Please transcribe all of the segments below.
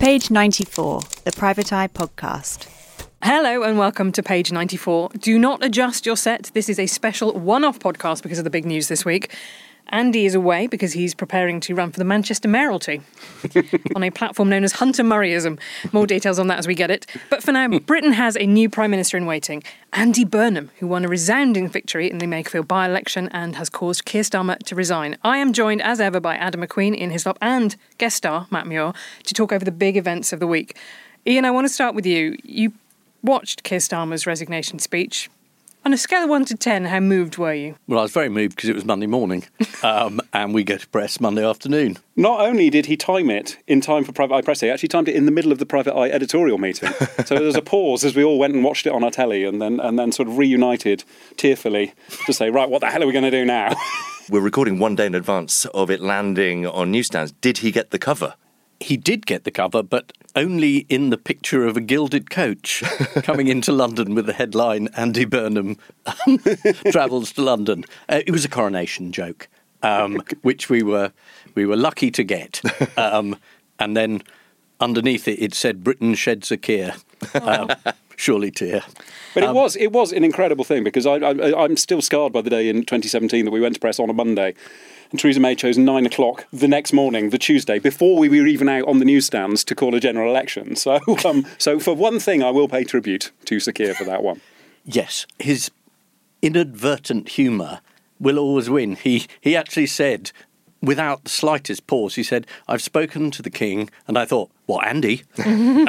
Page 94, the Private Eye podcast. Hello and welcome to Page 94. Do not adjust your set. This is a special one-off podcast because of the big news this week. Andy is away because he's preparing to run for the Manchester mayoralty on a platform known as Hunter Murrayism. More details on that as we get it. But for now, Britain has a new Prime Minister in waiting, Andy Burnham, who won a resounding victory in the Makerfield by-election and has caused Keir Starmer to resign. I am joined, as ever, by Adam McQueen in Hislop and guest star Matt Muir to talk over the big events of the week. Ian, I want to start with you. You watched Keir Starmer's resignation speech. On a scale of 1 to 10, how moved were you? Well, I was very moved because it was Monday morning and we go to press Monday afternoon. Not only did he time it in time for Private Eye Press Day, he actually timed it in the middle of the Private Eye editorial meeting. So there was a pause as we all went and watched it on our telly and then sort of reunited tearfully to say, right, what the hell are we going to do now? We're recording one day in advance of it landing on newsstands. Did he get the cover? He did get the cover, but only in the picture of a gilded coach coming into London with the headline, Andy Burnham travels to London. It was a coronation joke, which we were lucky to get. And then underneath it said, Britain sheds a Keir. Surely tear. But it was an incredible thing because I'm still scarred by the day in 2017 that we went to press on a Monday and Theresa May chose 9 o'clock the next morning, the Tuesday, before we were even out on the newsstands to call a general election. So for one thing, I will pay tribute to Sir Keir for that one. Yes, his inadvertent humour will always win. He actually said, without the slightest pause, he said, I've spoken to the King, and I thought, what, Andy? And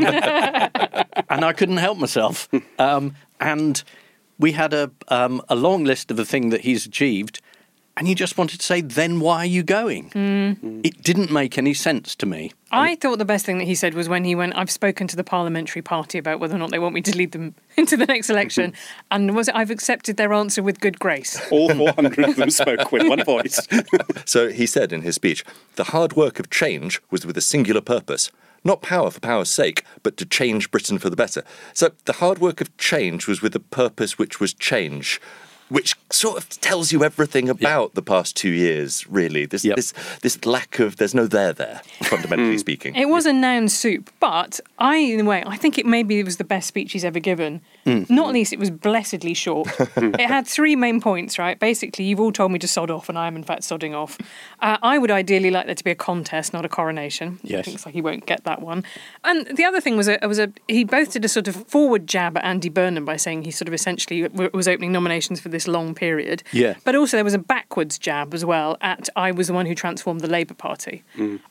I couldn't help myself. And we had a long list of the thing that he's achieved, and you just wanted to say, then why are you going? It didn't make any sense to me. I thought the best thing that he said was when he went, I've spoken to the parliamentary party about whether or not they want me to lead them into the next election, and I've accepted their answer with good grace. All 400 of them spoke with one voice. So he said in his speech, the hard work of change was with a singular purpose. Not power for power's sake, but to change Britain for the better. So the hard work of change was with a purpose which was change, which sort of tells you everything about the past 2 years, really. This lack of, there's no there, fundamentally speaking. It was a noun soup, but in a way, I think it was the best speech he's ever given. Not least, it was blessedly short. It had 3 main points, right? Basically, you've all told me to sod off, and I am in fact sodding off. I would ideally like there to be a contest, not a coronation. Yes. It looks like he won't get that one. And the other thing was, he both did a sort of forward jab at Andy Burnham by saying he sort of essentially was opening nominations for this long period. Yeah. But also there was a backwards jab as well at I was the one who transformed the Labour Party.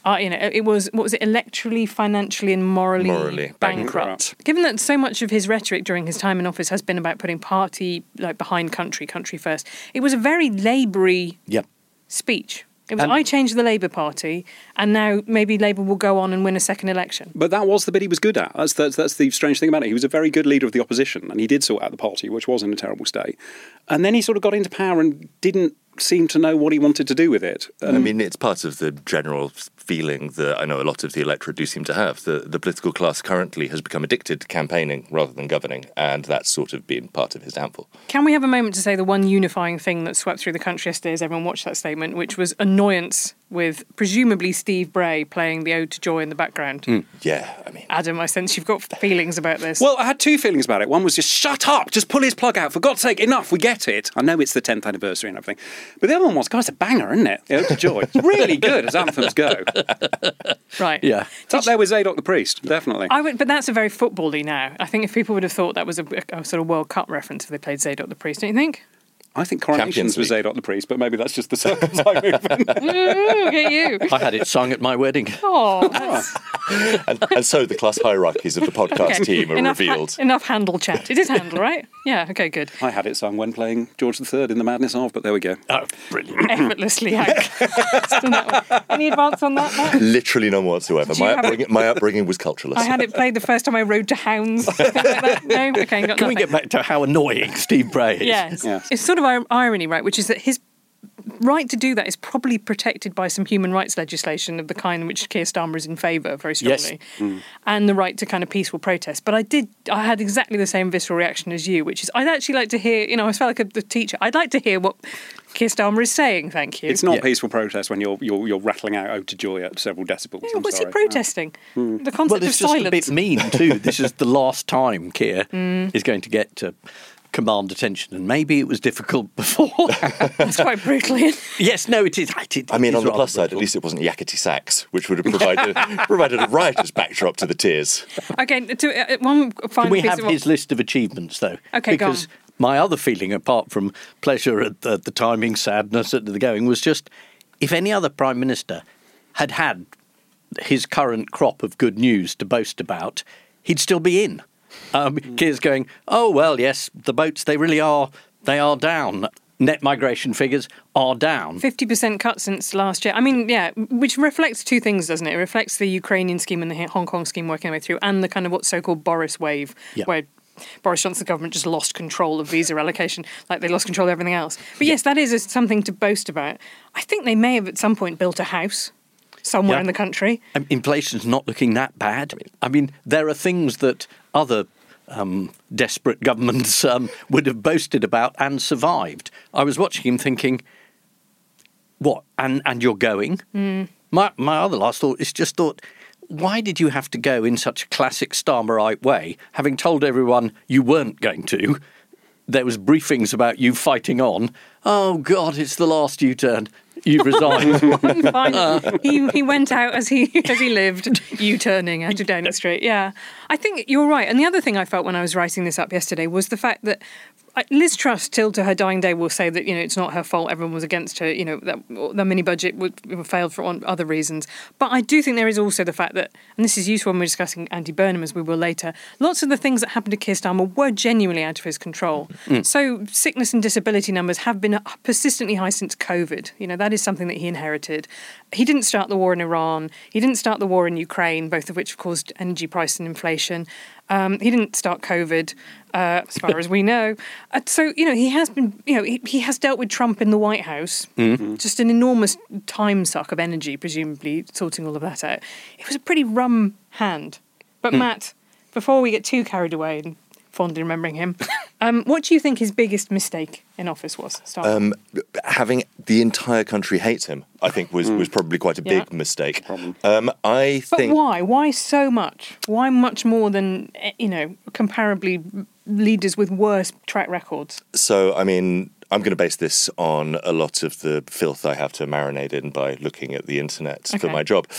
It was, what was it, electorally, financially and morally bankrupt. Given that so much of his rhetoric during his time in office has been about putting party behind country first, it was a very Labour-y speech. It was, I changed the Labour Party, and now maybe Labour will go on and win a second election. But that was the bit he was good at. That's the strange thing about it. He was a very good leader of the opposition, and he did sort out the party, which was in a terrible state. And then he sort of got into power and didn't seem to know what he wanted to do with it. I mean, it's part of the general feeling that I know a lot of the electorate do seem to have. The political class currently has become addicted to campaigning rather than governing, and that's sort of been part of his downfall. Can we have a moment to say the one unifying thing that swept through the country yesterday as everyone watched that statement, which was annoyance with presumably Steve Bray playing the Ode to Joy in the background? Yeah, I mean... Adam, I sense you've got feelings about this. Well, I had 2 feelings about it. One was just, shut up, just pull his plug out, for God's sake, enough, we get it. I know it's the 10th anniversary and everything. But the other one was, God, it's a banger, isn't it? The Ode to Joy. It's really good as anthems go. Right. Yeah. It's up there with Zadok the Priest, definitely. But that's a very football-y now. I think if people would have thought that was a sort of World Cup reference if they played Zadok the Priest, don't you think? I think Coronations was Zadok the Priest, but maybe that's just the circles I move in. Look at you. I had it sung at my wedding. And so the class hierarchies of the podcast team are revealed. Enough Handel chat. It is Handel, right? Yeah, okay, good. I had it sung when playing George III in The Madness Of, but there we go. Oh, brilliant. Effortlessly, Hank. Any advance on that, Matt? Literally none whatsoever. My upbringing was culturalist. I had it played the first time I rode to hounds. Like that. No? Okay, got Can we get back to how annoying Steve Bray is? Yes. It's sort of irony, right, which is that his right to do that is probably protected by some human rights legislation of the kind in which Keir Starmer is in favour very strongly, and the right to kind of peaceful protest. But I had exactly the same visceral reaction as you, which is I'd actually like to hear, I felt like the teacher, I'd like to hear what Keir Starmer is saying, thank you. It's not peaceful protest when you're rattling out Ode to Joy at several decibels. What's he protesting? The concept Well, it's of just silence. a bit mean too. This is the last time Keir is going to get to command attention, and maybe it was difficult before. That's quite brutal. Yes, no, it is. I mean, on the rather plus side, at brutal. least it wasn't yakety sax, which would have provided a riotous backdrop to the tears. Okay, one final Can we piece have of his list of achievements, though? Okay, go because on. my other feeling, apart from pleasure at the timing, sadness at the going, was just if any other Prime Minister had his current crop of good news to boast about, he'd still be in. Keir's going, oh, well, yes, the boats, they are down. Net migration figures are down. 50% cut since last year. I mean, yeah, which reflects two things, doesn't it? It reflects the Ukrainian scheme and the Hong Kong scheme working their way through, and the kind of what's so-called Boris wave, where Boris Johnson's government just lost control of visa allocation, like they lost control of everything else. But yes, that is something to boast about. I think they may have at some point built a house somewhere in the country. Inflation's not looking that bad. I mean, there are things that other desperate governments would have boasted about and survived. I was watching him thinking, what? And you're going? My other last thought is just thought, why did you have to go in such a classic Starmerite way, having told everyone you weren't going to? There was briefings about you fighting on. Oh, God, it's the last U-turn. You've resigned. Fine. He went out as he lived, U-turning out of Downing Street. Yeah, I think you're right. And the other thing I felt when I was writing this up yesterday was the fact that Liz Truss, till to her dying day, will say that it's not her fault. Everyone was against her. That the mini budget failed for other reasons. But I do think there is also the fact that, and this is useful when we're discussing Andy Burnham as we will later. Lots of the things that happened to Keir Starmer were genuinely out of his control. So sickness and disability numbers have been persistently high since COVID. That is something that he inherited. He didn't start the war in Iran. He didn't start the war in Ukraine, both of which caused energy price and inflation. He didn't start COVID, as far as we know. So, he has been, he has dealt with Trump in the White House. Just an enormous time suck of energy, presumably, sorting all of that out. It was a pretty rum hand. But Matt, before we get too carried away and fondly remembering him, what do you think his biggest mistake in office was? Having the entire country hate him, I think, was probably quite a big mistake. But why? Why so much? Why much more than, comparably leaders with worse track records? So, I mean, I'm going to base this on a lot of the filth I have to marinate in by looking at the internet for my job.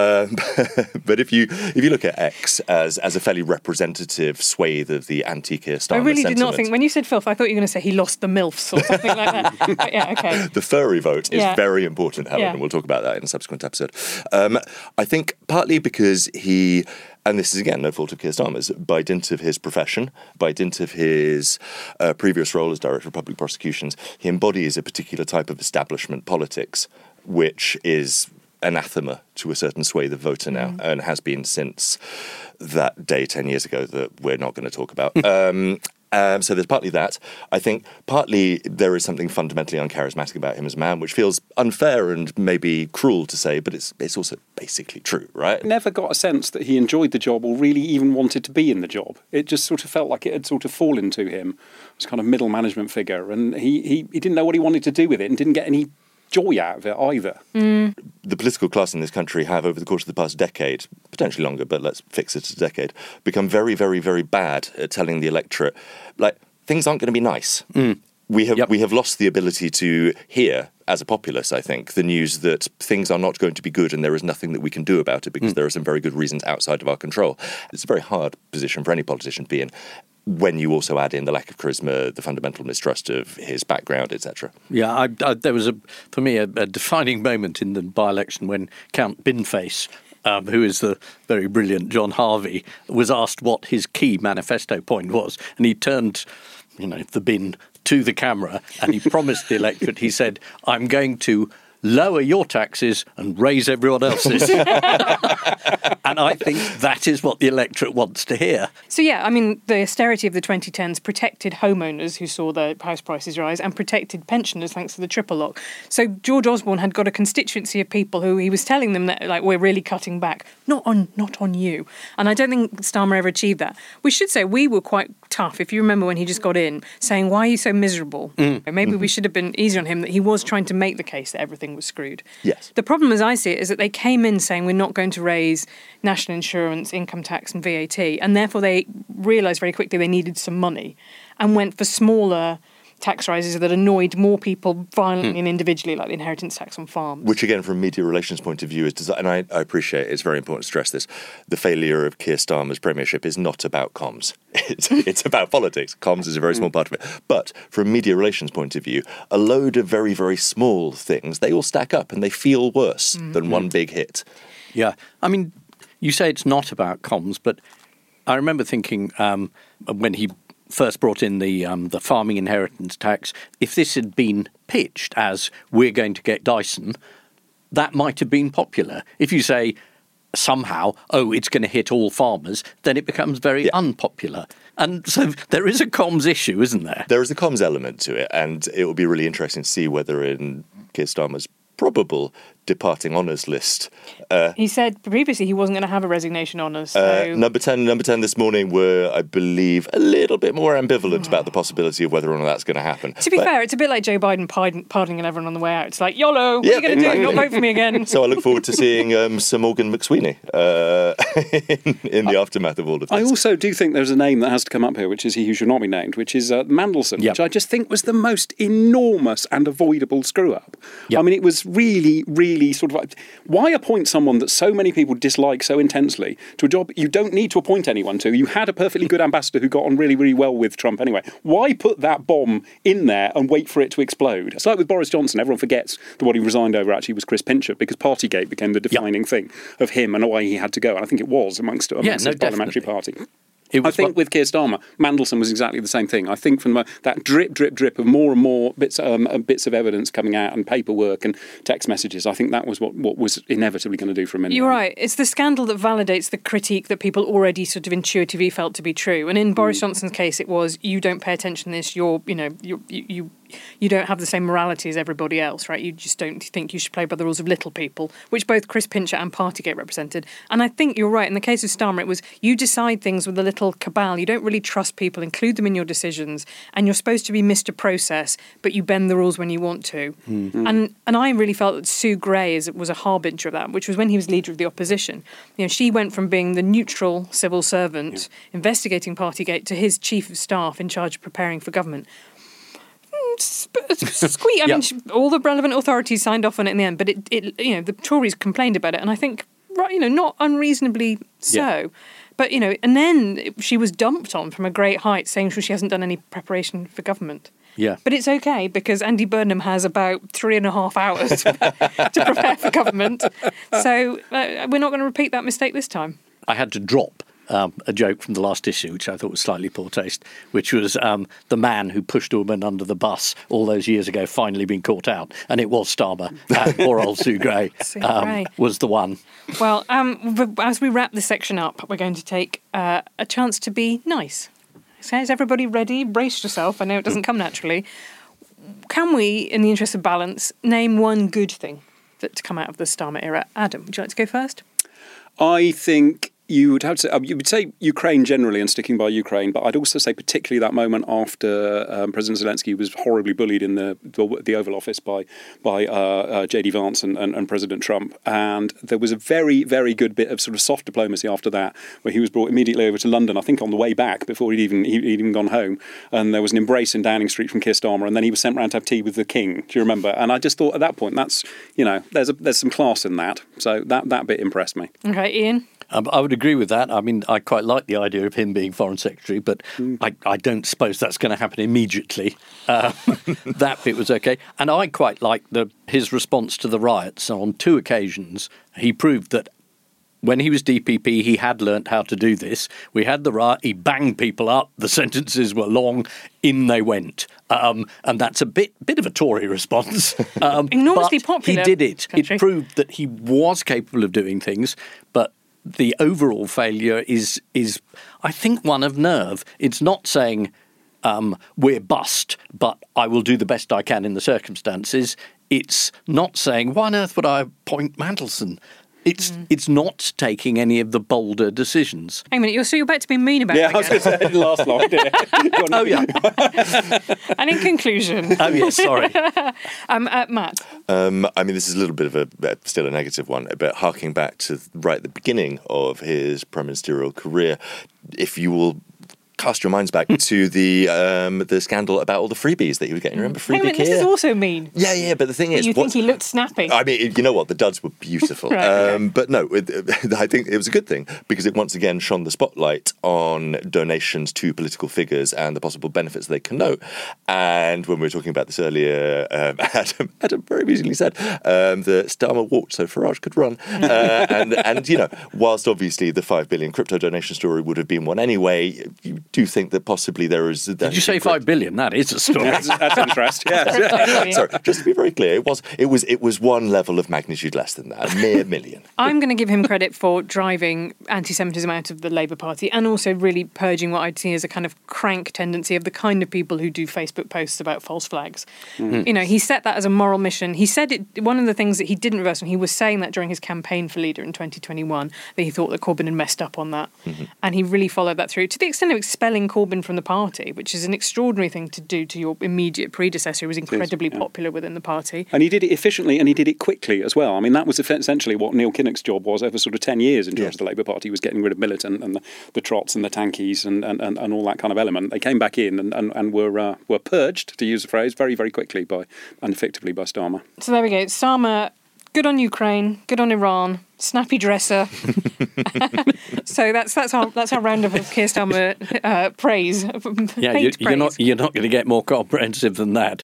But if you look at X as a fairly representative swathe of the anti-Keir Starmer I really sentiment, did not think, when you said filth, I thought you were going to say he lost the MILFs or something like that. But yeah, okay. The furry vote is very important, Helen, Yeah. and we'll talk about that in a subsequent episode. I think partly because he, and this is again no fault of Keir Starmer's, by dint of his profession, by dint of his previous role as Director of Public Prosecutions, he embodies a particular type of establishment politics, which is anathema to a certain swathe of voter now, and has been since that day 10 years ago that we're not going to talk about. So there's partly that. I think partly there is something fundamentally uncharismatic about him as a man, which feels unfair and maybe cruel to say, but it's also basically true, right? Never got a sense that he enjoyed the job or really even wanted to be in the job. It just sort of felt like it had sort of fallen to him. This kind of middle management figure, and he didn't know what he wanted to do with it and didn't get any joy out of it either. The political class in this country have, over the course of the past decade, potentially longer, but let's fix it to a decade, become very, very, very bad at telling the electorate, like, things aren't going to be nice. We have lost the ability to hear, as a populace, I think, the news that things are not going to be good and there is nothing that we can do about it because there are some very good reasons outside of our control. It's a very hard position for any politician to be in, when you also add in the lack of charisma, the fundamental mistrust of his background, etc. Yeah, there was, for me, a defining moment in the by-election when Count Binface, who is the very brilliant John Harvey, was asked what his key manifesto point was, and he turned, the bin to the camera, and he promised the electorate, he said, I'm going to lower your taxes and raise everyone else's. And I think that is what the electorate wants to hear. So, yeah, I mean, the austerity of the 2010s protected homeowners who saw their house prices rise and protected pensioners thanks to the triple lock. So George Osborne had got a constituency of people who he was telling them that, like, we're really cutting back. Not on you. And I don't think Starmer ever achieved that. We should say we were quite tough, if you remember when he just got in, saying, why are you so miserable? Maybe we should have been easy on him, that he was trying to make the case that everything was screwed. Yes. The problem, as I see it, is that they came in saying we're not going to raise national insurance, income tax and VAT, and therefore they realised very quickly they needed some money and went for smaller tax rises that annoyed more people violently and individually, like the inheritance tax on farms. Which, again, from a media relations point of view, is and I appreciate it's very important to stress this, the failure of Keir Starmer's premiership is not about comms. It's about politics. Comms is a very small part of it. But from a media relations point of view, a load of very, very small things, they all stack up and they feel worse than one big hit. Yeah. I mean, you say it's not about comms, but I remember thinking when he first brought in the farming inheritance tax, if this had been pitched as we're going to get Dyson, that might have been popular. If you say somehow, it's going to hit all farmers, then it becomes very unpopular. And so there is a comms issue, isn't there? There is a comms element to it, and it will be really interesting to see whether in Keir Starmer's probable departing honours list. He said previously he wasn't going to have a resignation honours. Number 10 this morning were, I believe, a little bit more ambivalent about the possibility of whether or not that's going to happen. To be fair, it's a bit like Joe Biden pardoning everyone on the way out. It's like, YOLO, what are you going to do? Not vote for me again. So I look forward to seeing Sir Morgan McSweeney in the aftermath of all of this. I also do think there's a name that has to come up here, which is he who should not be named, which is Mandelson, which I just think was the most enormous and avoidable screw-up. I mean, it was really, really sort of like, why appoint someone that so many people dislike so intensely to a job you don't need to appoint anyone to? You had a perfectly good ambassador who got on really, really well with Trump anyway. Why put that bomb in there and wait for it to explode? It's like with Boris Johnson. Everyone forgets that what he resigned over actually was Chris Pincher, because Partygate became the defining thing of him and why he had to go. And I think it was amongst his parliamentary party. I think with Keir Starmer, Mandelson was exactly the same thing. I think from that drip of more and more bits of evidence coming out and paperwork and text messages, I think that was what was inevitably going to do for him. You're right. It's the scandal that validates the critique that people already sort of intuitively felt to be true. And in Boris Johnson's case, it was, you don't pay attention to this. You don't have the same morality as everybody else, right? You just don't think you should play by the rules of little people, which both Chris Pincher and Partygate represented. And I think you're right. In the case of Starmer, it was you decide things with a little cabal. You don't really trust people, include them in your decisions, and you're supposed to be Mr. Process, but you bend the rules when you want to. And I really felt that Sue Gray was a harbinger of that, which was when he was leader of the opposition. You know, she went from being the neutral civil servant investigating Partygate to his chief of staff in charge of preparing for government. Squeak. I mean, all the relevant authorities signed off on it in the end, but the Tories complained about it, and I think, not unreasonably so. Yeah. But, and then she was dumped on from a great height, saying she hasn't done any preparation for government. Yeah. But it's okay, because Andy Burnham has about 3.5 hours to prepare for government. So we're not going to repeat that mistake this time. I had to drop a joke from the last issue, which I thought was slightly poor taste, which was the man who pushed a woman under the bus all those years ago finally been caught out, and it was Starmer. Poor old Sue Gray was the one. Well, as we wrap this section up, we're going to take a chance to be nice. So is everybody ready? Brace yourself. I know it doesn't come naturally. Can we, in the interest of balance, name one good thing to come out of the Starmer era? Adam, would you like to go first? I think you would have to. You would say Ukraine generally, and sticking by Ukraine, but I'd also say particularly that moment after President Zelensky was horribly bullied in the Oval Office by J.D. Vance and President Trump, and there was a very, very good bit of sort of soft diplomacy after that, where he was brought immediately over to London, I think on the way back before he'd even gone home, and there was an embrace in Downing Street from Keir Starmer, and then he was sent round to have tea with the King. Do you remember? And I just thought at that point, that's there's some class in that, so that bit impressed me. Okay, Ian. I would agree with that. I mean, I quite like the idea of him being Foreign Secretary, but I don't suppose that's going to happen immediately. That bit was okay. And I quite like his response to the riots. So on 2 occasions, he proved that when he was DPP, he had learnt how to do this. We had the riot, he banged people up, the sentences were long, in they went. And that's a bit of a Tory response. Enormously popular. He did it. Country. It proved that he was capable of doing things, but the overall failure is I think one of nerve. It's not saying we're bust, but I will do the best I can in the circumstances. It's not saying, why on earth would I appoint Mandelson? It's not taking any of the bolder decisions. Hang on a minute, you're about to be mean about Yeah, it I was going to say, it didn't last long, did it? Oh, yeah. And in conclusion... Oh, yes, sorry. Matt? I mean, this is a little bit of still a negative one, but harking back to right at the beginning of his prime ministerial career, if you will cast your minds back to the scandal about all the freebies that he was getting. Remember Freebie Care? This is also mean. Yeah, but the thing is... You think he looked snappy? I mean, you know what? The duds were beautiful. Right, okay. But no, I think it was a good thing because it once again shone the spotlight on donations to political figures and the possible benefits they connote. And when we were talking about this earlier, Adam very amusingly said that Starmer walked so Farage could run. And you know, whilst obviously the 5 billion crypto donation story would have been one anyway, you do think that possibly there is... Did you say 5 billion? That is a story. That's interest, yeah. Sorry, just to be very clear, it was one level of magnitude less than that, a mere million. I'm going to give him credit for driving anti-Semitism out of the Labour Party and also really purging what I'd see as a kind of crank tendency of the kind of people who do Facebook posts about false flags. Mm-hmm. You know, he set that as a moral mission. He said it. One of the things that he didn't reverse, and he was saying that during his campaign for leader in 2021, that he thought that Corbyn had messed up on that. Mm-hmm. And he really followed that through to the extent of expelling Corbyn from the party, which is an extraordinary thing to do to your immediate predecessor who was incredibly popular within the party. And he did it efficiently and he did it quickly as well. I mean, that was essentially what Neil Kinnock's job was over sort of 10 years in charge of the Labour Party, was getting rid of Militant and the Trots and the Tankies and all that kind of element. They came back in and were purged, to use the phrase, very, very quickly and effectively by Starmer. So there we go. Starmer, good on Ukraine, good on Iran, snappy dresser. So that's our roundup of Keir Starmer praise. Yeah, you're not going to get more comprehensive than that.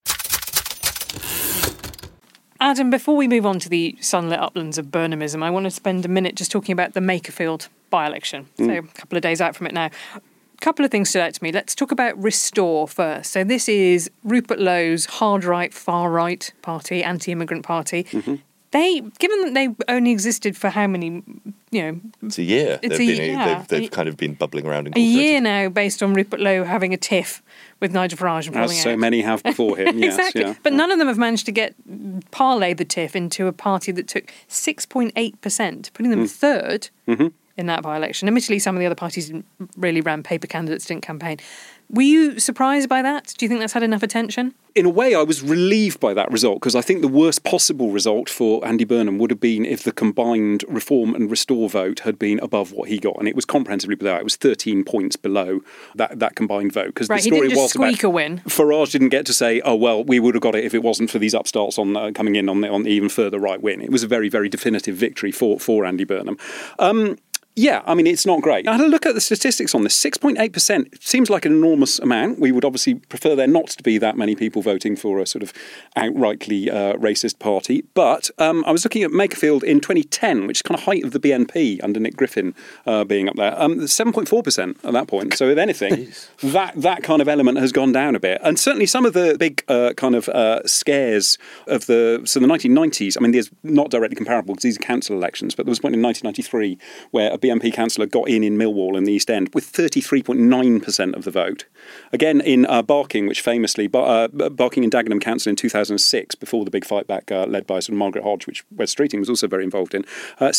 Adam, before we move on to the sunlit uplands of Burnhamism, I want to spend a minute just talking about the Makerfield by-election. So a couple of days out from it now. A couple of things stood out to me. Let's talk about Restore first. So this is Rupert Lowe's hard right, far right party, anti-immigrant party. Mm-hmm. Given that they only existed for how many, it's a year. They've kind of been bubbling around. A year now, based on Rupert Lowe having a tiff with Nigel Farage and pulling As so out. many have before him, yes. Exactly. Yeah. But none of them have managed to parlay the tiff into a party that took 6.8%, putting them third in that by-election. Admittedly, some of the other parties really ran paper candidates, didn't campaign. Were you surprised by that? Do you think that's had enough attention? In a way, I was relieved by that result because I think the worst possible result for Andy Burnham would have been if the combined Reform and Restore vote had been above what he got, and it was comprehensively below. It was 13 points below that combined vote. Because the story he didn't was just squeak about a win. Farage didn't get to say, "Oh well, we would have got it if it wasn't for these upstarts coming in on the even further right wing." It was a very, very definitive victory for Andy Burnham. Yeah, I mean, it's not great. I had a look at the statistics on this. 6.8% seems like an enormous amount. We would obviously prefer there not to be that many people voting for a sort of outrightly racist party. But I was looking at Makerfield in 2010, which is kind of height of the BNP under Nick Griffin being up there. 7.4% at that point. So if anything, that kind of element has gone down a bit. And certainly some of the big scares of the 1990s, I mean, there's not directly comparable because these are council elections, but there was a point in 1993 where a BNP councillor got in Millwall in the East End with 33.9% of the vote. Again, in Barking, which famously, Barking and Dagenham Council in 2006, before the big fight back led by sort of Margaret Hodge, which Wes Streeting was also very involved in,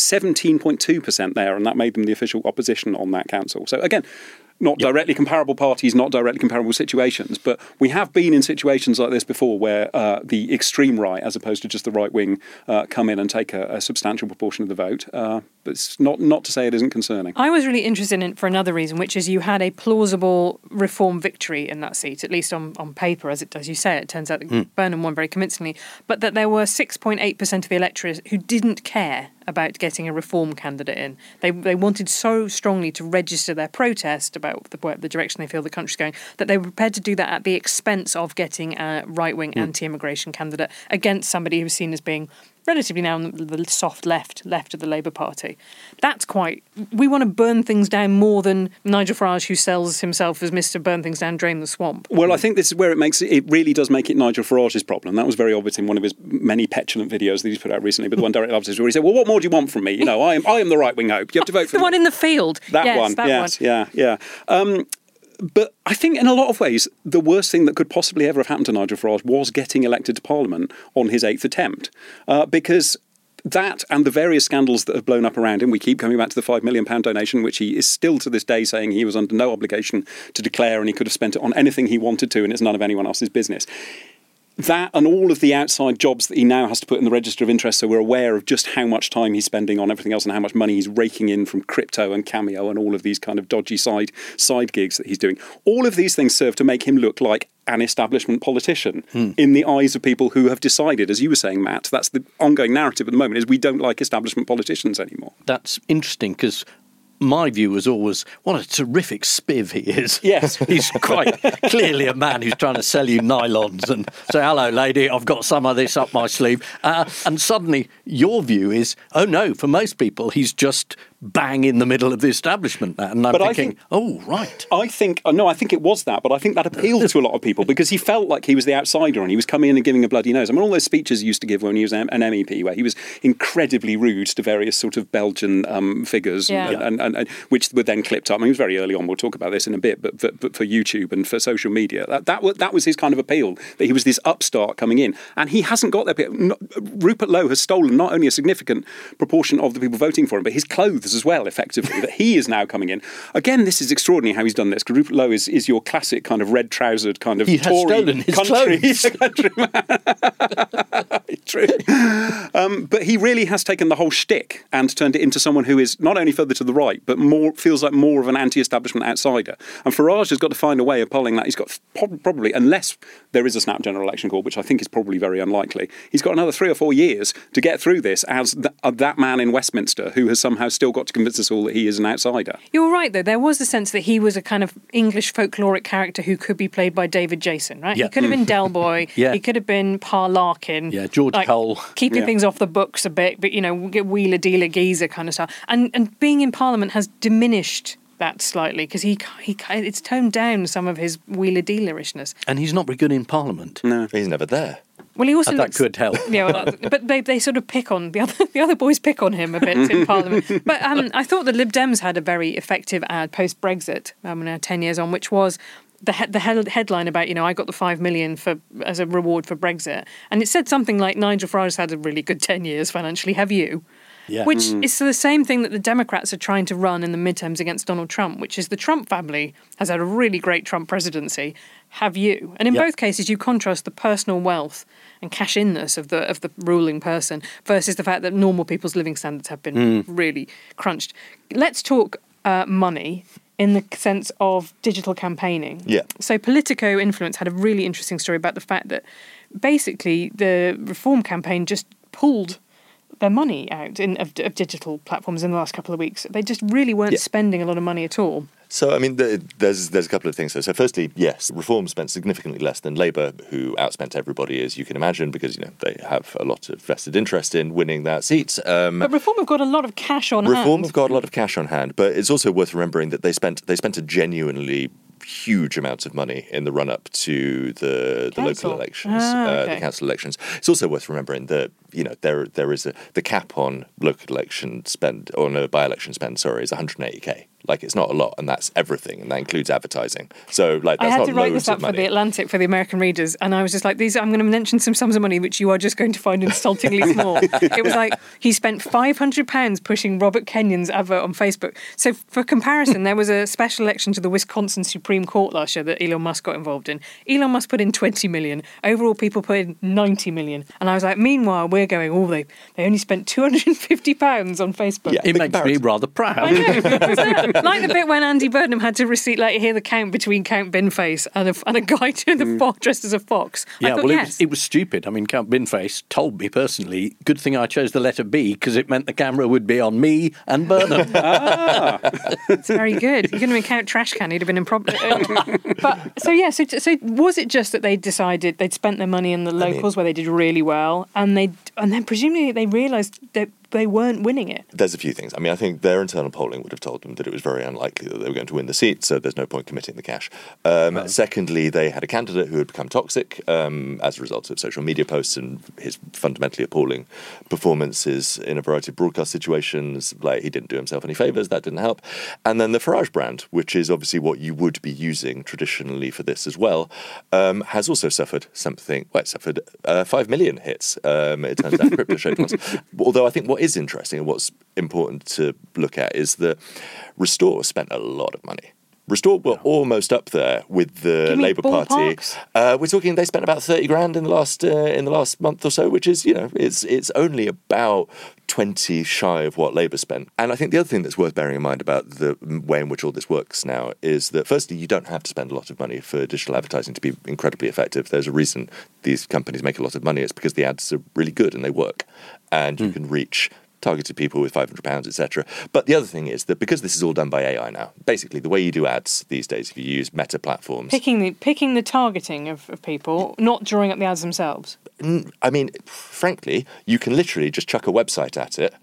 17.2% there, and that made them the official opposition on that council. So again, not directly comparable parties, not directly comparable situations, but we have been in situations like this before where the extreme right, as opposed to just the right wing, come in and take a substantial proportion of the vote. But it's not to say it isn't concerning. I was really interested in it for another reason, which is you had a plausible Reform victory in that seat, at least on paper, as you say. It turns out that Burnham won very convincingly, but that there were 6.8% of the electorate who didn't care about getting a Reform candidate in. They wanted so strongly to register their protest about the direction they feel the country's going that they were prepared to do that at the expense of getting a right-wing anti-immigration candidate against somebody who was seen as being relatively now on the soft left of the Labour Party. That's quite... We want to burn things down more than Nigel Farage, who sells himself as Mr. Burn Things Down, Drain the Swamp. Well, I think this is where it really does make it Nigel Farage's problem. That was very obvious in one of his many petulant videos that he's put out recently, but the one Derek loves is where he said, well, what more do you want from me? You know, I am the right-wing hope. You have to vote for the one in the field. That one. Yeah. But I think in a lot of ways, the worst thing that could possibly ever have happened to Nigel Farage was getting elected to Parliament on his 8th attempt. Because that and the various scandals that have blown up around him, we keep coming back to the £5 million donation, which he is still to this day saying he was under no obligation to declare and he could have spent it on anything he wanted to and it's none of anyone else's business. That and all of the outside jobs that he now has to put in the register of interest, so we're aware of just how much time he's spending on everything else and how much money he's raking in from crypto and Cameo and all of these kind of dodgy side gigs that he's doing. All of these things serve to make him look like an establishment politician in the eyes of people who have decided, as you were saying, Matt, that's the ongoing narrative at the moment, is we don't like establishment politicians anymore. That's interesting because my view was always, what a terrific spiv he is. Yes. He's quite clearly a man who's trying to sell you nylons and say, hello, lady, I've got some of this up my sleeve. And suddenly your view is, oh, no, for most people, he's just bang in the middle of the establishment. And I'm thinking, oh, right. I think it was that, but I think that appealed to a lot of people because he felt like he was the outsider and he was coming in and giving a bloody nose. I mean, all those speeches he used to give when he was an MEP, where he was incredibly rude to various sort of Belgian figures, and which were then clipped up. I mean, he was very early on, we'll talk about this in a bit, but for YouTube and for social media, that was his kind of appeal, that he was this upstart coming in. And he hasn't got that. Rupert Lowe has stolen not only a significant proportion of the people voting for him, but his clothes as well, effectively, that he is now coming in. Again, this is extraordinary how he's done this, because Rupert Lowe is your classic kind of red-trousered kind of he Tory countryman. True. But he really has taken the whole shtick and turned it into someone who is not only further to the right, but feels like more of an anti-establishment outsider. And Farage has got to find a way of pulling that. He's got probably, unless there is a snap general election call, which I think is probably very unlikely, he's got another 3 or 4 years to get through this as that man in Westminster who has somehow still got to convince us all that he is an outsider. You're right, though. There was a sense that he was a kind of English folkloric character who could be played by David Jason, right? Yeah. He could have been Del Boy. Yeah. He could have been Pa Larkin. Yeah, George Cole. Keeping things off the books a bit, but, wheeler dealer geezer kind of stuff. And being in Parliament has diminished that slightly because it's toned down some of his wheeler dealerishness. And he's not very good in Parliament. No, he's never there. Well, he also that could help. Yeah, but they sort of pick on the other boys pick on him a bit in Parliament. But I thought the Lib Dems had a very effective ad post Brexit. Now 10 years on, which was the headline about I got the $5 million as a reward for Brexit, and it said something like Nigel Farage's had a really good 10 years financially. Have you? Yeah. Which is the same thing that the Democrats are trying to run in the midterms against Donald Trump, which is the Trump family has had a really great Trump presidency. Have you? And in both cases, you contrast the personal wealth and cash-inness of the ruling person versus the fact that normal people's living standards have been really crunched. Let's talk money in the sense of digital campaigning. Yeah. So Politico Influence had a really interesting story about the fact that basically the Reform campaign just pulled their money out of digital platforms in the last couple of weeks. They just really weren't spending a lot of money at all. So, I mean, there's a couple of things there. So, firstly, yes, Reform spent significantly less than Labour, who outspent everybody, as you can imagine, because, they have a lot of vested interest in winning that seat. But Reform have got a lot of cash on hand. Reform have got a lot of cash on hand, but it's also worth remembering that they spent a genuinely huge amounts of money in the run-up to the local elections, the council elections. It's also worth remembering that there is the cap on local election spend, or no, by-election spend, is 180k. Like, it's not a lot, and that's everything, and that includes advertising. So, that's not loads of money. I had to write this up for The Atlantic for the American readers, and I was just like, I'm going to mention some sums of money which you are just going to find insultingly small. It was like, he spent £500 pushing Robert Kenyon's advert on Facebook. So, for comparison, there was a special election to the Wisconsin Supreme Court last year that Elon Musk got involved in. Elon Musk put in 20 million. Overall, people put in 90 million. And I was like, meanwhile, we're going, they only spent £250 on Facebook. Yeah, it makes me rather proud. I know. Like the bit when Andy Burnham had to hear the count between Count Binface and a guy dressed as a fox. Yeah, it was stupid. I mean, Count Binface told me personally, good thing I chose the letter B because it meant the camera would be on me and Burnham. It's very good. You're going to Count Trashcan, he'd have been in problem. But so was it just that they decided they'd spent their money in the locals where they did really well, and And then presumably they realised that they weren't winning it. There's a few things. I mean, I think their internal polling would have told them that it was very unlikely that they were going to win the seat, so there's no point committing the cash. Secondly, they had a candidate who had become toxic as a result of social media posts and his fundamentally appalling performances in a variety of broadcast situations. Like, he didn't do himself any favours, that didn't help. And then the Farage brand, which is obviously what you would be using traditionally for this as well, has also suffered something. Well, it suffered 5 million hits, it turns out, crypto-shaped ones. Although I think what is interesting and what's important to look at is that Restore spent a lot of money. Restore were almost up there with the Labour Party. We're talking they spent about 30 grand in the last month or so, which is, it's only about 20 shy of what Labour spent. And I think the other thing that's worth bearing in mind about the way in which all this works now is that, firstly, you don't have to spend a lot of money for digital advertising to be incredibly effective. There's a reason these companies make a lot of money. It's because the ads are really good and they work. And you can reach targeted people with £500, etc. But the other thing is that because this is all done by AI now, basically the way you do ads these days, if you use meta platforms... Picking the targeting of people, not drawing up the ads themselves. I mean, frankly, you can literally just chuck a website at it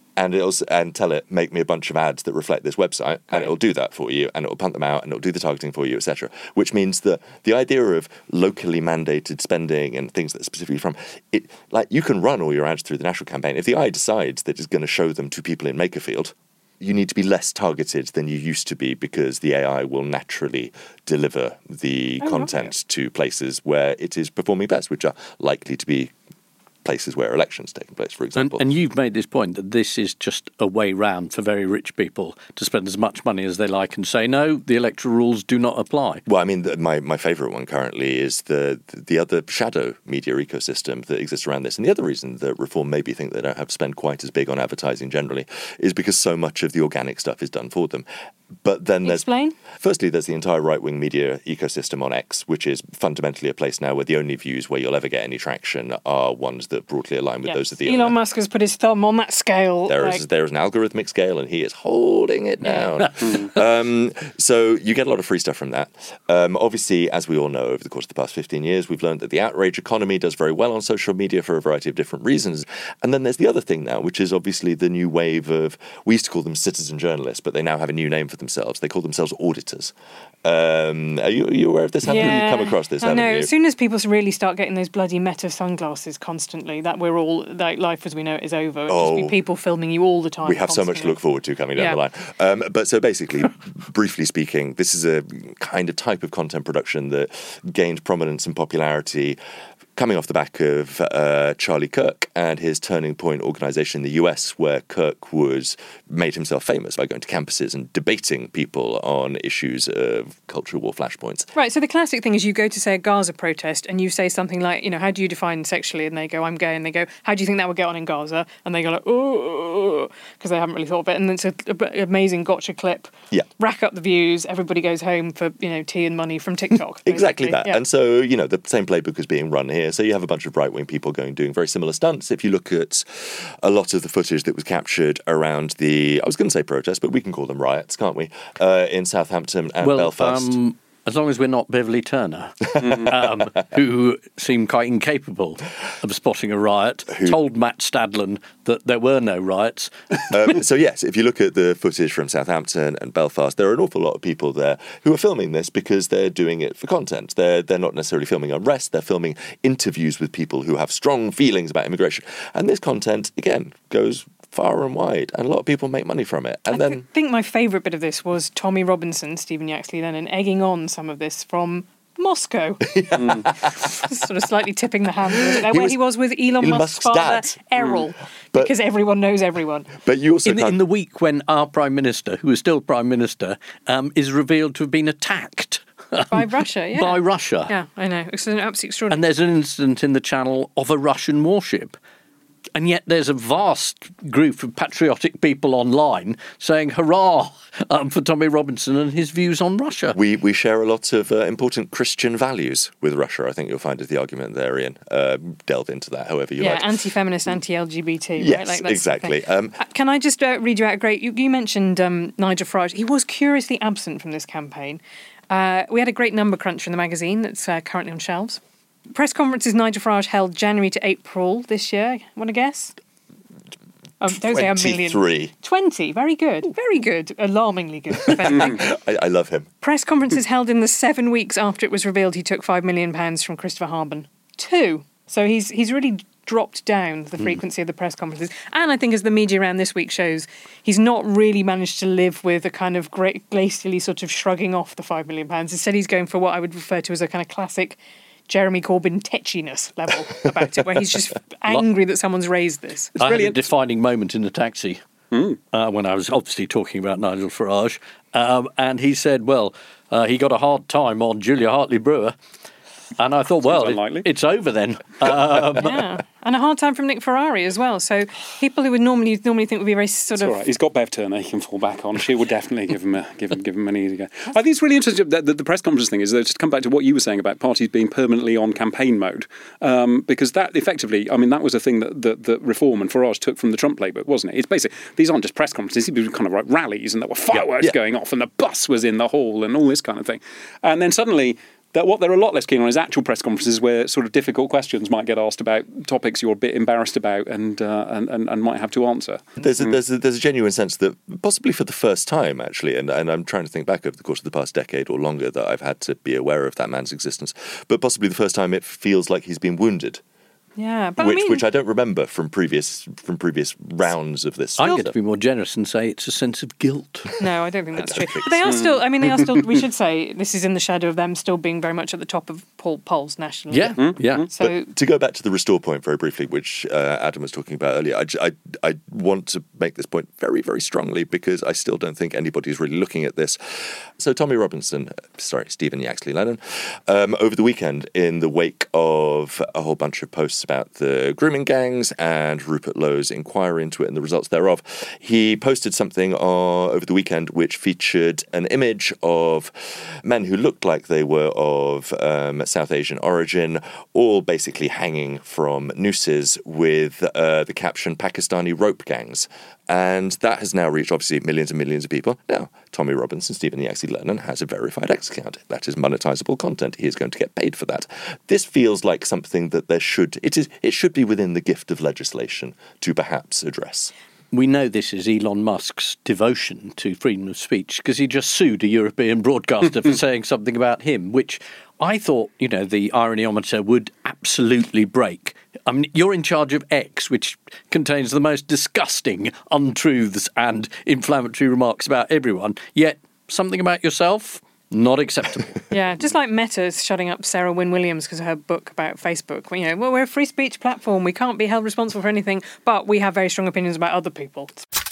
and tell it, make me a bunch of ads that reflect this website, and it'll do that for you, and it'll punt them out, and it'll do the targeting for you, etc. Which means that the idea of locally mandated spending and things that are specifically from it, like, you can run all your ads through the national campaign. If the AI decides that it's going to show them to people in Makerfield, you need to be less targeted than you used to be, because the AI will naturally deliver the content to places where it is performing best, which are likely to be places where elections taking place, for example. And you've made this point that this is just a way round for very rich people to spend as much money as they like and say, no, the electoral rules do not apply. Well, I mean, my favourite one currently is the other shadow media ecosystem that exists around this. And the other reason that Reform maybe think they don't have to spend quite as big on advertising generally is because so much of the organic stuff is done for them. But then firstly, there's the entire right-wing media ecosystem on X, which is fundamentally a place now where the only views where you'll ever get any traction are ones that broadly align with those of the Elon Musk has put his thumb on that scale. There is an algorithmic scale, and he is holding it down. So you get a lot of free stuff from that. Obviously, as we all know, over the course of the past 15 years, we've learned that the outrage economy does very well on social media for a variety of different reasons. And then there's the other thing now, which is obviously the new wave of, we used to call them citizen journalists, but they now have a new name for themselves. They call themselves auditors. Are you aware of this? Haven't you come across this? I know. As soon as people really start getting those bloody Meta sunglasses constantly, that we're all, like, life as we know it is over. It'll just be people filming you all the time. We have so much to look forward to coming down the line. But so basically, briefly speaking, this is a kind of type of content production that gained prominence and popularity coming off the back of Charlie Kirk and his Turning Point organization in the US, where Kirk made himself famous by going to campuses and debating people on issues of cultural war flashpoints. Right, so the classic thing is you go to, say, a Gaza protest and you say something like, how do you define sexually? And they go, I'm gay. And they go, how do you think that would get on in Gaza? And they go like, oh, because they haven't really thought of it. And it's an amazing gotcha clip. Yeah. Rack up the views. Everybody goes home for, tea and money from TikTok. Exactly that. Yeah. And so, the same playbook is being run here. So you have a bunch of right-wing people doing very similar stunts. If you look at a lot of the footage that was captured around I was going to say protests, but we can call them riots, can't we? In Southampton and Belfast. As long as we're not Beverly Turner, who seemed quite incapable of spotting a riot, told Matt Stadlen that there were no riots. So yes, if you look at the footage from Southampton and Belfast, there are an awful lot of people there who are filming this because they're doing it for content. They're not necessarily filming unrest, they're filming interviews with people who have strong feelings about immigration. And this content, again, goes far and wide, and a lot of people make money from it. And I think my favourite bit of this was Tommy Robinson, Stephen Yaxley then, and egging on some of this from Moscow. Sort of slightly tipping the hand where he was with Elon Musk's father, dad. Errol, because everyone knows everyone. But you also in the week when our Prime Minister, who is still Prime Minister, is revealed to have been attacked. By Russia, yeah. By Russia. Yeah, I know. It's an absolutely extraordinary. And there's an incident in the Channel of a Russian warship. And yet there's a vast group of patriotic people online saying hurrah for Tommy Robinson and his views on Russia. We share a lot of important Christian values with Russia, I think you'll find is the argument there, Ian. Delve into that however you like. Yeah, anti-feminist, anti-LGBT. Yes, right? Like, exactly. Can I just read you out a great... You mentioned Nigel Farage. He was curiously absent from this campaign. We had a great number cruncher in the magazine that's currently on shelves. Press conferences Nigel Farage held January to April this year. Want to guess? Don't say a million. 23. 20. Very good. Very good. Alarmingly good. if anything. I love him. Press conferences held in the 7 weeks after it was revealed he took £5 million from Christopher Harben. 2. So he's really dropped down the frequency of the press conferences. And I think as the media around this week shows, he's not really managed to live with a kind of great glacially sort of shrugging off the £5 million. Instead, he's going for what I would refer to as a kind of classic Jeremy Corbyn tetchiness level about it, where he's just angry that someone's raised this. I had a defining moment in the taxi when I was obviously talking about Nigel Farage, and he said, well, he got a hard time on Julia Hartley-Brewer. And I thought, well, it's over then. Yeah, and a hard time from Nick Ferrari as well. So people who would normally think would be very sort of. All right. He's got Bev Turner he can fall back on. She would definitely give him an easy go. I think it's really interesting that the press conference thing is just to come back to what you were saying about parties being permanently on campaign mode, because that effectively, I mean, that was a thing that Reform and Farage took from the Trump playbook, wasn't it? It's basically these aren't just press conferences; these were kind of like rallies, and there were fireworks going off, and the bus was in the hall, and all this kind of thing, and then suddenly. That what they're a lot less keen on is actual press conferences where sort of difficult questions might get asked about topics you're a bit embarrassed about and might have to answer. There's a genuine sense that possibly for the first time, actually, and I'm trying to think back over the course of the past decade or longer that I've had to be aware of that man's existence, but possibly the first time it feels like he's been wounded. Yeah, but which I don't remember from previous rounds of this. I'm going to be more generous and say it's a sense of guilt. No, I don't think that's true. But they are still. I mean, they are still. We should say this is in the shadow of them still being very much at the top of polls nationally. Yeah, yeah. So but to go back to the restore point very briefly, which Adam was talking about earlier, I want to make this point very, very strongly because I still don't think anybody's really looking at this. So Stephen Yaxley Lennon, over the weekend, in the wake of a whole bunch of posts about the grooming gangs and Rupert Lowe's inquiry into it and the results thereof, he posted something over the weekend which featured an image of men who looked like they were of South Asian origin, all basically hanging from nooses with the caption Pakistani rope gangs. And that has now reached, obviously, millions and millions of people. Now, Tommy Robinson, Stephen Yaxley Lennon, has a verified X account. That is monetizable content. He is going to get paid for that. This feels like something that it should be within the gift of legislation to perhaps address. We know this is Elon Musk's devotion to freedom of speech because he just sued a European broadcaster for saying something about him, which I thought, the ironyometer would absolutely break. I mean, you're in charge of X, which contains the most disgusting untruths and inflammatory remarks about everyone, yet something about yourself, not acceptable. Yeah, just like Meta's shutting up Sarah Wynne Williams because of her book about Facebook. We're a free speech platform. We can't be held responsible for anything, but we have very strong opinions about other people.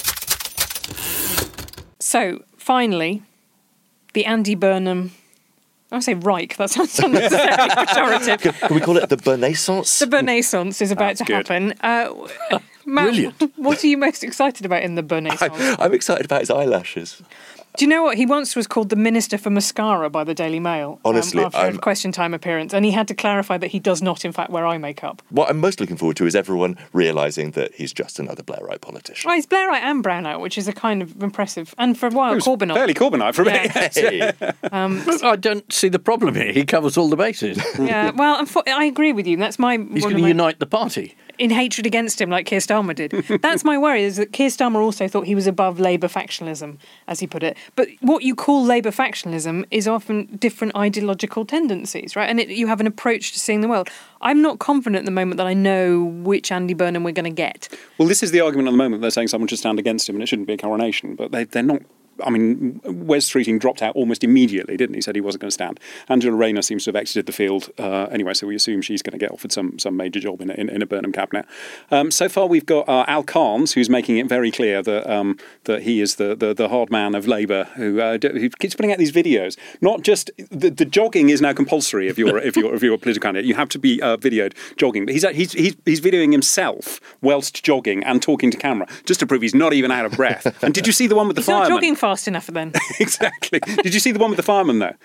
So, finally, the Andy Burnham... I say Reich, that sounds unnecessarily pejorative. Can we call it the Bernaissance? The Bernaissance is about to happen. Matt, Brilliant. What are you most excited about in the Bernaissance? I'm excited about his eyelashes. Do you know what? He once was called the Minister for Mascara by the Daily Mail. Honestly, after a Question Time appearance, and he had to clarify that he does not, in fact, wear eye makeup. What I'm most looking forward to is everyone realising that he's just another Blairite politician. Well, he's Blairite and Brownout, which is a kind of impressive, and for a while, Corbynite. Fairly Corbynite for a bit. Hey. I don't see the problem here. He covers all the bases. Yeah, well, I agree with you. That's my... He's going to unite the party. In hatred against him, like Keir Starmer did. That's my worry, is that Keir Starmer also thought he was above Labour factionalism, as he put it. But what you call Labour factionalism is often different ideological tendencies, right? And you have an approach to seeing the world. I'm not confident at the moment that I know which Andy Burnham we're going to get. Well, this is the argument at the moment. They're saying someone should stand against him and it shouldn't be a coronation, but they're not... I mean, Wes Streeting dropped out almost immediately, didn't he? Said he wasn't going to stand. Angela Rayner seems to have exited the field anyway, so we assume she's going to get offered some major job in a Burnham cabinet. So far, we've got Al Carnes, who's making it very clear that he is the hard man of Labour, who keeps putting out these videos. Not just the jogging is now compulsory if you're a political candidate. You have to be videoed jogging. But he's videoing himself whilst jogging and talking to camera just to prove he's not even out of breath. And did you see the one with the fireman? He's not jogging fast enough then. Exactly. Did you see the one with the fireman, though?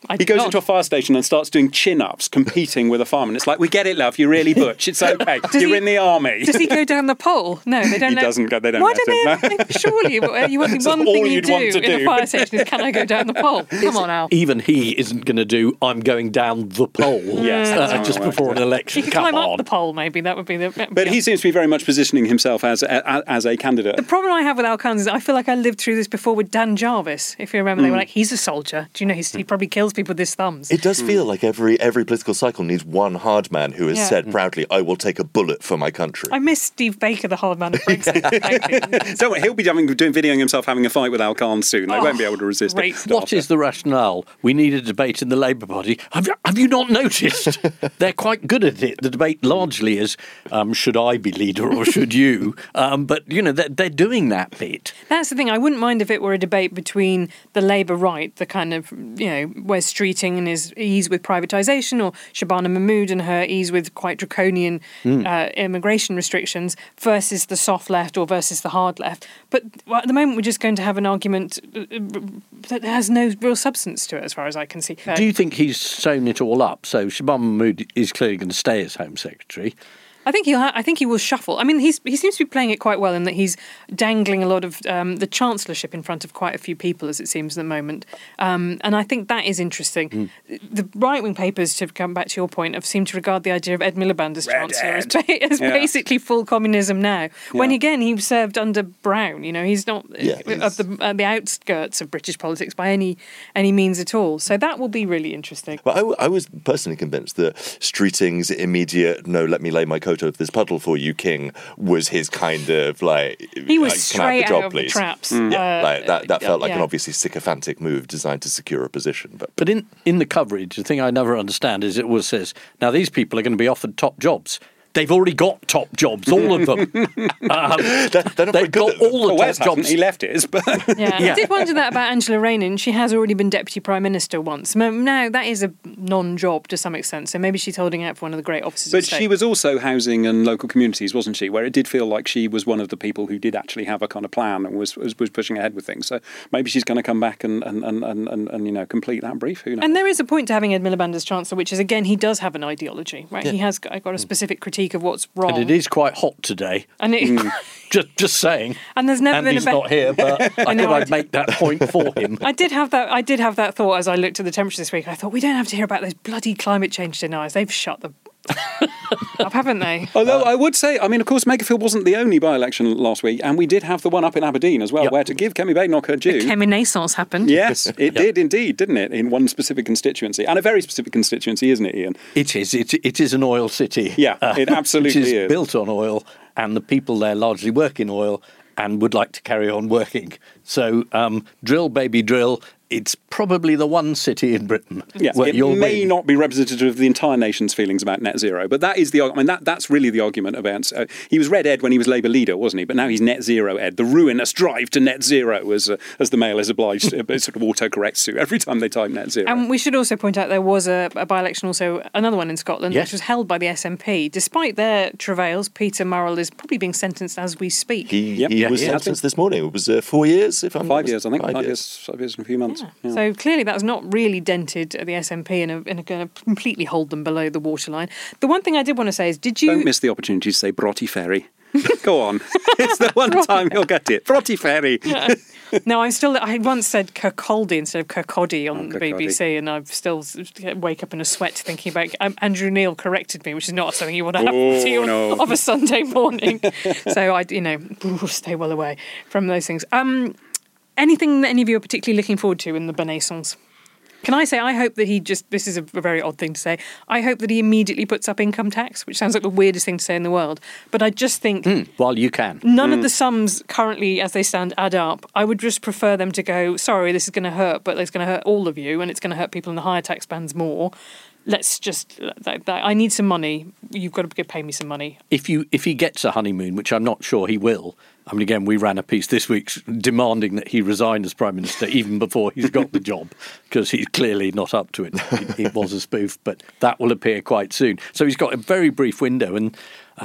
I He do goes not. into a fire station and starts doing chin-ups, competing with a fireman. It's like, we get it, love. You're really butch. It's okay. You're he- in the army. Does he go down the pole? No, they don't. He let- doesn't go- they don't Why let do him, they? Surely, you want That's one all thing you you'd want to in a do. fire station is, can I go down the pole? Come on, Al. Even he isn't going to do, I'm going down the pole Yes, that's how it just works. before an He election. could Come climb on. up the pole, maybe. That would be the. But he seems to be very much positioning himself as a candidate. The problem I have with Al Collins is I feel like I lived through this before with Dan Jarvis. If you remember, they were like, he's a soldier. Do you know he probably kills people with his thumbs? It does feel like every political cycle needs one hard man who has Yeah. said proudly, I will take a bullet for my country. I miss Steve Baker, the hard man of Brexit. So he'll be videoing himself having a fight with Al Khan soon. They won't be able to resist great. it. What is the rationale? We need a debate in the Labour Party. Have you not noticed? They're quite good at it. The debate largely is, should I be leader or should you? But, you know, they're doing that bit. That's the thing. I wouldn't mind if it were a debate between the Labour right, the kind of, you know, Wes Streeting and his ease with privatisation, or Shabana Mahmood and her ease with quite draconian immigration restrictions, versus the soft left or versus the hard left. But at the moment, we're just going to have an argument that has no real substance to it, as far as I can see. Do you think he's sewn it all up? So Shabana Mahmood is clearly going to stay as Home Secretary. I think I think he will shuffle. I mean, he seems to be playing it quite well in that he's dangling a lot of the chancellorship in front of quite a few people, as it seems at the moment. And I think that is interesting. The right-wing papers, to come back to your point, have seemed to regard the idea of Ed Miliband as chancellor as Yeah. basically full communism now. When again, he served under Brown. You know, he's not at the outskirts of British politics by any means at all. So that will be really interesting. But I was personally convinced that Streeting's immediate, no, let me lay my coat over this puddle for you, King, was his kind of like, He was can I have straight the job, out of the please? traps. Yeah, like that felt like yeah. an obviously sycophantic move designed to secure a position. But But in the coverage, the thing I never understand is it always says, now these people are going to be offered top jobs. They've already got top jobs, all of them. they're not very They've good got at them. all the Well, Wes top hasn't. jobs. He left his, but Yeah. I did wonder that about Angela Rayner. She has already been Deputy Prime Minister once. Now, that is a non-job to some extent, so maybe she's holding out for one of the great offices But of state. she was also housing and local communities, wasn't she? Where it did feel like she was one of the people who did actually have a kind of plan and was pushing ahead with things. So maybe she's going to come back and you know, complete that brief. Who knows? And there is a point to having Ed Miliband as Chancellor, which is, again, he does have an ideology, right? He has got a specific critique of what's wrong. And it is quite hot today. And it- Just saying. And there's never Andy's been a not here, but I know, thought I I'd make that point for him. I did have that thought as I looked at the temperature this week. I thought, we don't have to hear about those bloody climate change deniers. They've shut them up, haven't they? Although I would say, I mean, of course, Makerfield wasn't the only by-election last week, and we did have the one up in Aberdeen as well, Yep. where, to give Kemi Badenoch her due. Renaissance happened. Yes, it did indeed, didn't it? In one specific constituency, and a very specific constituency, isn't it, Ian? It is. It is an oil city. Yeah, it absolutely which is is. built on oil, and the people there largely work in oil and would like to carry on working. So, drill, baby, drill. It's probably the one city in Britain Yes, where it you'll may win. not be representative of the entire nation's feelings about net zero, but that is the. I mean, that's really the argument about. He was Red Ed when he was Labour leader, wasn't he? But now he's net zero Ed. The ruinous drive to net zero, as the Mail is obliged sort of autocorrects to every time they type net zero. And we should also point out there was a by-election, also another one in Scotland, Yes. which was held by the SNP. Despite their travails, Peter Murrell is probably being sentenced as we speak. He Yep. was Yeah, he has sentenced this morning. It was 4 years, if I'm 5 years, I think. 5 5 years. years and a few months. Yeah. So clearly that's not really dented the SNP and going to completely hold them below the waterline. The one thing I did want to say is, did you... Don't miss the opportunity to say Broughty Ferry. Go on. It's the one time you'll get it. Broughty Ferry. No, I once said Kirkcaldy instead of Kirkcaldy on the Kirkcaldy. BBC, and I've still wake up in a sweat thinking about... Andrew Neil corrected me, which is not something you want to have to you no. of a Sunday morning. So I, stay well away from those things. Anything that any of you are particularly looking forward to in the Renaissance? Can I say, I hope that this is a very odd thing to say, I hope that he immediately puts up income tax, which sounds like the weirdest thing to say in the world. But I just think While you can. none of the sums currently, as they stand, add up. I would just prefer them to go, sorry, this is going to hurt, but it's going to hurt all of you, and it's going to hurt people in the higher tax bands more. Let's just, I need some money. You've got to pay me some money. If he gets a honeymoon, which I'm not sure he will, I mean, again, we ran a piece this week demanding that he resign as Prime Minister even before he's got the job, because he's clearly not up to it. It was a spoof, but that will appear quite soon. So he's got a very brief window, and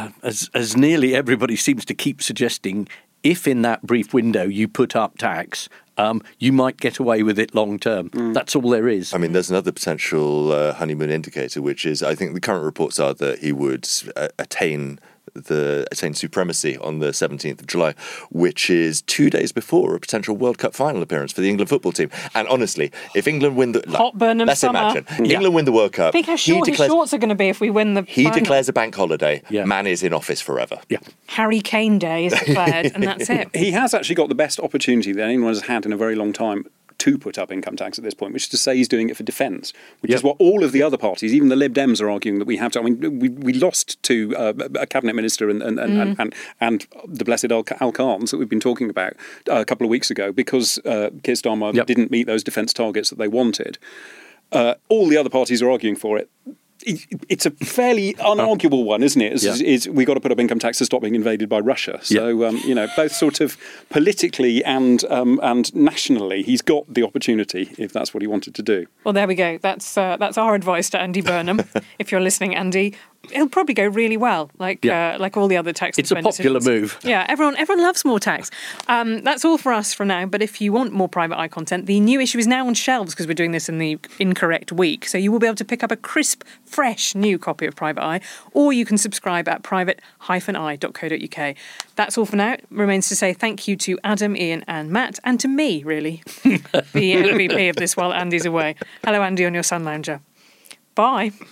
as nearly everybody seems to keep suggesting, if in that brief window you put up tax, you might get away with it long term. That's all there is. I mean, there's another potential honeymoon indicator, which is I think the current reports are that he would attain supremacy on the 17th of July, which is 2 days before a potential World Cup final appearance for the England football team. And honestly, if England win the... Hot Burnham let's summer. imagine, England win the World Cup. Think how short his shorts are going to be if we win the He final. declares a bank holiday. Yeah. Man is in office forever. Yeah. Harry Kane Day is declared, and that's it. He has actually got the best opportunity that anyone has had in a very long time to put up income tax at this point, which is to say he's doing it for defence, which is what all of the other parties, even the Lib Dems, are arguing that we have to. I mean, we lost to a cabinet minister and the blessed Al Khans that we've been talking about a couple of weeks ago because Keir Starmer didn't meet those defence targets that they wanted. All the other parties are arguing for it. It's a fairly unarguable one, isn't it? Is we've got to put up income tax to stop being invaded by Russia. So both sort of politically and nationally, he's got the opportunity if that's what he wanted to do. Well, there we go. That's our advice to Andy Burnham. If you're listening, Andy, it'll probably go really well, like all the other tax. It's a popular move. Yeah, everyone loves more tax. That's all for us for now. But if you want more Private Eye content, the new issue is now on shelves because we're doing this in the incorrect week. So you will be able to pick up a crisp, fresh new copy of Private Eye, or you can subscribe at private-eye.co.uk. That's all for now. Remains to say thank you to Adam, Ian, and Matt, and to me, really, the MVP of this while Andy's away. Hello, Andy, on your Sun Lounger. Bye.